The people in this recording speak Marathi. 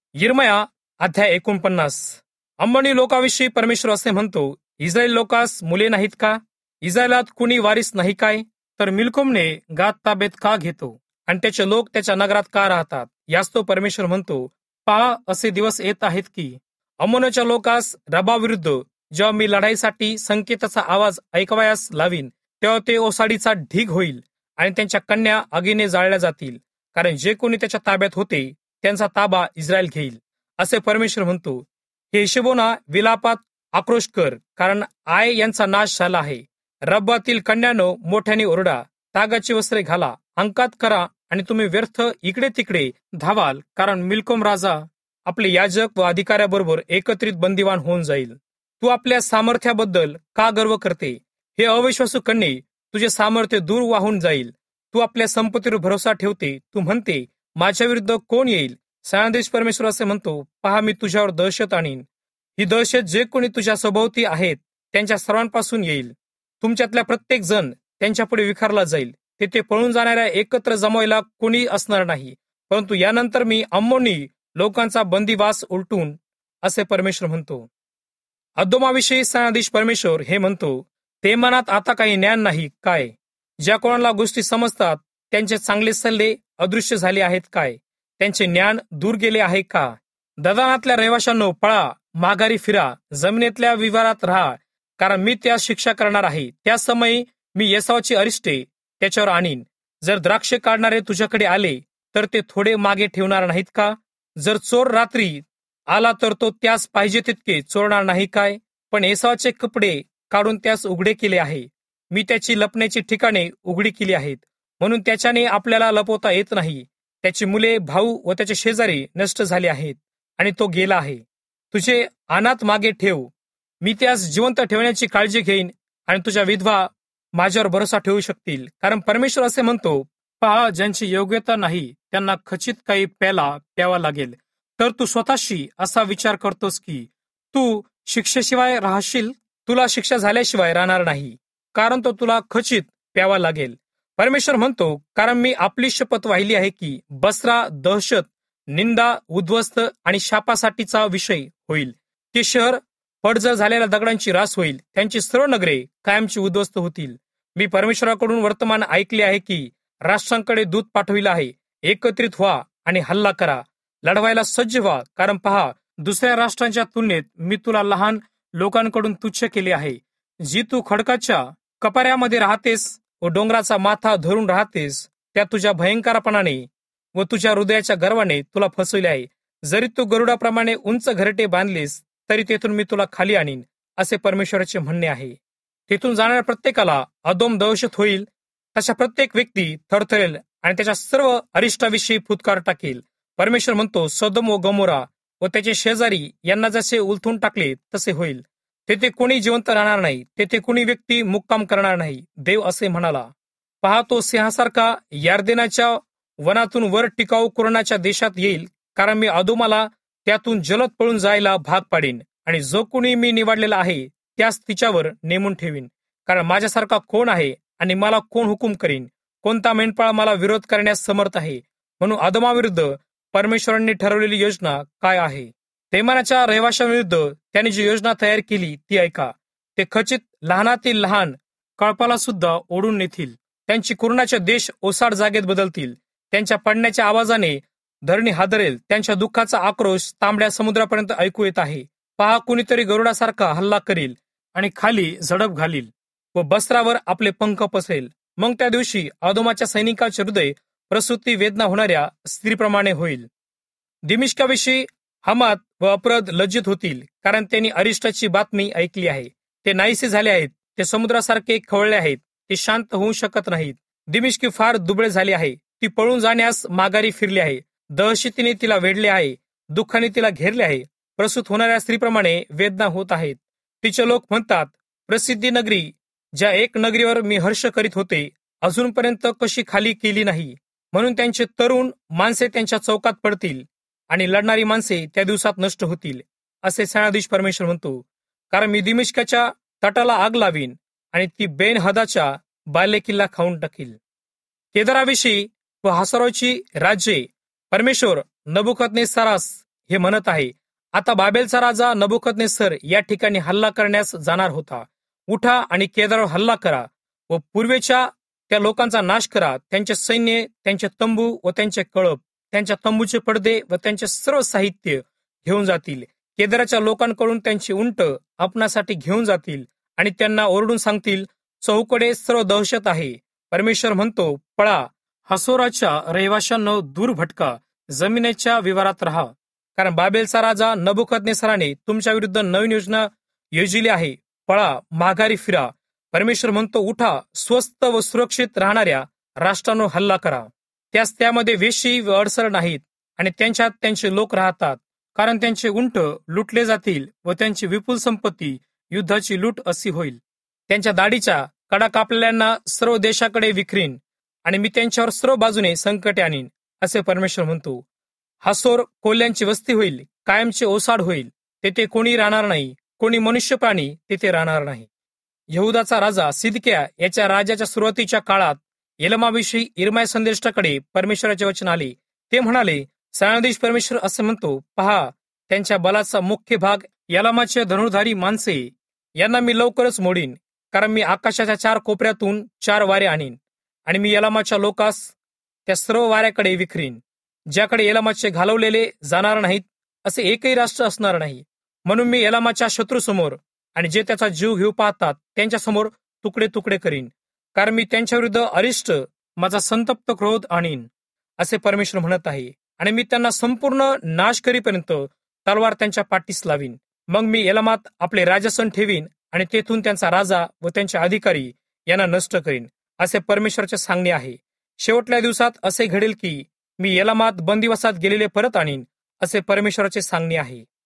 यिर्मया अध्याय 49. अम्मोनी लोकाविषयी परमेश्वर असे म्हणतो, इस्रायल लोकास मुले नाहीत का? इस्रायलात कुणी वारीस नाही काय? तर मिल्कोमने गाद ताब्यात का घेतो आणि त्याचे लोक त्याच्या नगरात का राहतात? यास तो परमेश्वर म्हणतो, पहा, असे दिवस येत आहेत की अम्मोनच्या लोकास रबाविरुद्ध जेव्हा मी लढाईसाठी संकेताचा आवाज ऐकवायास लावीन, तेव्हा ते ओसाडीचा ढीग होईल आणि त्यांच्या कन्या आगीने जाळल्या जातील. कारण जे कोणी त्याच्या ताब्यात होते त्यांचा ताबा इस्रायल घेईल, असे परमेश्वर म्हणतो. हे हिशोबोना विलापात आक्रोश कर, कारण आय यांचा नाश झाला आहे. रब्बातील कन्यानो, मोठ्याने ओरडा, तागाची वस्त्रे घाला, अंकात करा आणि तुम्ही व्यर्थ इकडे तिकडे धावाल, कारण मिल्कोम राजा आपले याजक व अधिकाऱ्याबरोबर एकत्रित बंदिवान होऊन जाईल. तू आपल्या सामर्थ्याबद्दल का गर्व करते? हे अविश्वासू कन्ये, तुझे सामर्थ्य दूर वाहून जाईल. तू आपल्या संपत्तीवर भरोसा ठेवते. तू म्हणते, माझ्या विरुद्ध कोण येईल? सेनाधीश परमेश्वर असे म्हणतो, पहा, मी तुझ्यावर दहशत आणीन. ही दहशत जे कोणी तुझ्या सभोवती आहेत त्यांच्या सर्वांपासून येईल. तुमच्यातल्या प्रत्येक जण त्यांच्यापुढे विखारला जाईल. तेथे पळून जाणाऱ्या एकत्र जमवायला कोणी असणार नाही. परंतु यानंतर मी अम्मोनी लोकांचा बंदिवास उलटून, असे परमेश्वर म्हणतो. अदोमाविषयी सेनाधीश परमेश्वर हे म्हणतो, ते मनात आता काही ज्ञान नाही काय? ज्या कोणाला गोष्टी समजतात त्यांचे चांगले सल्ले अदृश्य झाले आहेत काय? त्यांचे ज्ञान दूर गेले आहे का? ददानातल्या रहिवाशांनो, पळा, माघारी फिरा, जमिनीतल्या विवारात राहा, कारण मी त्यास शिक्षा करणार आहे. त्या समयी मी येसावाची अरिष्टे त्याच्यावर आणीन. जर द्राक्ष काढणारे तुझ्याकडे आले तर ते थोडे मागे ठेवणार नाहीत का? जर चोर रात्री आला तर तो त्यास पाहिजे तितके चोरणार नाही काय? पण येसावाचे कपडे काढून त्यास उघडे केले आहे. मी त्याची लपण्याची ठिकाणे उघडी केली आहेत, म्हणून त्याच्याने आपल्याला लपवता येत नाही. त्याची मुले, भाऊ व त्याचे शेजारी नष्ट झाले आहेत आणि तो गेला आहे. तुझे अनाथ मागे ठेव, मी त्यास जिवंत ठेवण्याची काळजी घेईन आणि तुझ्या विधवा माझ्यावर भरोसा ठेवू शकतील. कारण परमेश्वर असे म्हणतो, पहा, ज्यांची योग्यता नाही त्यांना खचित काही प्यावा लागेल. तर तू स्वतःशी असा विचार करतोस की तू शिक्षेशिवाय राहशील? तुला शिक्षा झाल्याशिवाय राहणार नाही, कारण तो तुला खचित प्यावा लागेल. परमेश्वर म्हणतो, कारण मी आपली शपथ वाहिली आहे की बसरा दहशत, निंदा, उद्ध्वस्त आणि शापासाठीचा विषय होईल. ते शहर पडझड झालेल्या दगडांची रास होईल. त्यांची सर्व नगरे कायमची उद्ध्वस्त होतील. मी परमेश्वराकडून वर्तमान ऐकले आहे की राष्ट्रांकडे दूत पाठविला आहे. एकत्रित व्हा आणि हल्ला करा, लढवायला सज्ज व्हा. कारण पहा, दुसऱ्या राष्ट्रांच्या तुलनेत मी तुला लहान लोकांकडून तुच्छ केले आहे. जी तू खडकाच्या कपाऱ्यामध्ये राहतेस व डोंगराचा माथा धरून राहतेस, त्या तुझ्या भयंकरपणाने व तुझ्या हृदयाच्या गर्वाने तुला फसविले आहे. जरी तू गरुडाप्रमाणे उंच घरटे बांधलीस तरी तेथून मी तुला खाली आणीन, असे परमेश्वराचे म्हणणे आहे. तेथून जाणाऱ्या प्रत्येकाला अदोम दहशत होईल. तशा प्रत्येक व्यक्ती थरथरेल आणि त्याच्या सर्व अरिष्टाविषयी फुतकार टाकेल. परमेश्वर म्हणतो, सदोम व गमोरा व त्याचे शेजारी यांना जसे उलथून टाकले तसे होईल. तेथे कोणी जिवंत राहणार नाही, तेथे कोणी व्यक्ती मुक्काम करणार नाही. देव असे म्हणाला, पहा, तो सिंहासारखा यार्देनाच्या वनातून वर टिकाऊ कुरणाच्या देशात येईल. कारण मी अदोमाला त्यातून जलद पळून जायला भाग पाडेन आणि जो कोणी मी निवडलेला आहे त्यास तिच्यावर नेमून ठेवीन. कारण माझ्यासारखा कोण आहे आणि मला कोण हुकूम करीन? कोणता मेंढपाळ मला विरोध करण्यास समर्थ आहे? म्हणून अदोमाविरुद्ध परमेश्वरांनी ठरवलेली योजना काय आहे? तेमानाच्या रहिवाशांविरुद्ध त्यांनी जी योजना तयार केली ती ऐका. ते खचित लहानातील लहान कळपाला सुद्धा ओढून नेतील. त्यांची कुरणाचे देश ओसाड जागेत बदलतील. त्यांच्या पडण्याच्या आवाजाने धरणी हादरेल. त्यांच्या दुःखाचा आक्रोश तांबड्या समुद्रापर्यंत ऐकू येत आहे. पहा, कुणीतरी गरुडासारखा हल्ला करील आणि खाली झडप घालील व बस्त्रावर आपले पंख पसरेल. मग त्या दिवशी अदोमाच्या सैनिकाचे हृदय प्रसूती वेदना होणाऱ्या स्त्रीप्रमाणे होईल. दिमिश्काविषयी हमात व अपरद लज्जित होतील, कारण त्यांनी अरिष्टाची बातमी ऐकली आहे. ते नाहीसे झाले आहेत, ते समुद्रासारखे खवळले आहेत, ते शांत होऊ शकत नाहीत. दिमिश्की फार दुबळे झाले आहे, ती पळून जाण्यास माघारी फिरली आहे. दहशतीने तिला वेढले आहे, दुःखाने तिला घेरले आहे. प्रसूत होणाऱ्या स्त्रीप्रमाणे वेदना होत आहेत. तिचे लोक म्हणतात, प्रसिद्धी नगरी, ज्या एक नगरीवर मी हर्ष करीत होते, अजूनपर्यंत कशी खाली केली नाही. म्हणून त्यांचे तरुण माणसे त्यांच्या चौकात पडतील आणि लढणारी माणसे त्या दिवसात नष्ट होतील, असे सेनाधीश परमेश्वर म्हणतो. कारण मी दिमिश्काच्या तटाला आग लावीन आणि ती बेन हदाच्या बालेकिल्ला खाऊन टाकील. केदाराविषयी व हासोराची राज्ये परमेश्वर नबुकदनेस्सारास हे म्हणत आहे, आता बाबेलचा राजा नबुकदनेस्सर या ठिकाणी हल्ला करण्यास जाणार होता. उठा आणि केदारवर हल्ला करा व पूर्वेच्या त्या लोकांचा नाश करा. त्यांचे सैन्य, त्यांचे तंबू व त्यांचे कळप, त्यांच्या तंबूचे पडदे व त्यांचे सर्व साहित्य घेऊन जातील. केदाराच्या लोकांकडून त्यांची उंट आपणासाठी घेऊन जातील आणि त्यांना ओरडून सांगतील, चौकडे सर्व दहशत आहे. परमेश्वर म्हणतो, पळा, हसोराच्या रहिवाशांनो दूर भटका, जमिनीच्या विवारात राहा. कारण बाबेलचा राजा नबुकदनेस्सराने तुमच्या विरुद्ध नवीन योजना योजिली आहे. पळा, माघारी फिरा. परमेश्वर म्हणतो, उठा, स्वस्त व सुरक्षित राहणाऱ्या राष्ट्रांनो हल्ला करा. त्यामध्ये वेशी व अडसर नाहीत आणि त्यांच्यात त्यांचे लोक राहतात. कारण त्यांचे उंट लुटले जातील व त्यांची विपुल संपत्ती युद्धाची लूट अशी होईल. त्यांच्या दाढीच्या कडा कापलेल्यांना सर्व देशाकडे विखरीन आणि मी त्यांच्यावर सर्व बाजूने संकटे आणीन, असे परमेश्वर म्हणतो. हासोर कोल्ह्यांची वस्ती होईल, कायमचे ओसाड होईल. तेथे कोणी राहणार नाही, कोणी मनुष्य प्राणी तेथे राहणार नाही. यहुदाचा राजा सिदकिया याच्या राज्याच्या सुरुवातीच्या काळात एलमाविषयी इर्माया संदेष्टाकडे परमेश्वराचे वचन आले. ते म्हणाले, सेनाधीश परमेश्वर असे म्हणतो, पहा, त्यांच्या बलाचा मुख्य भाग एलामाचे धनुर्धारी माणसे, यांना मी लवकरच मोडीन. कारण मी आकाशाच्या 4 कोपऱ्यातून 4 वारे आणीन आणि मी एलामाच्या लोकास त्या सर्व वाऱ्याकडे विखरीन. ज्याकडे एलामाचे घालवलेले जाणार नाहीत असे एकही राष्ट्र असणार नाही. म्हणून मी एलामाच्या शत्रूसमोर आणि जे त्याचा जीव घेऊ पाहतात त्यांच्यासमोर तुकडे तुकडे करीन. कारण मी त्यांच्या विरुद्ध अरिष्ट माझा संतप्त क्रोध आणीन, असे परमेश्वर म्हणत आहे. आणि मी त्यांना संपूर्ण नाश करीपर्यंत तलवार त्यांच्या पाठीस लावीन. मग मी एलामात आपले राजासन ठेवीन आणि तेथून त्यांचा राजा व त्यांचे अधिकारी यांना नष्ट करीन, असे परमेश्वराचे सांगणे आहे. शेवटल्या दिवसात असे घडेल की मी एलामात बंदिवासात गेलेले परत आणीन, असे परमेश्वराचे सांगणे आहे.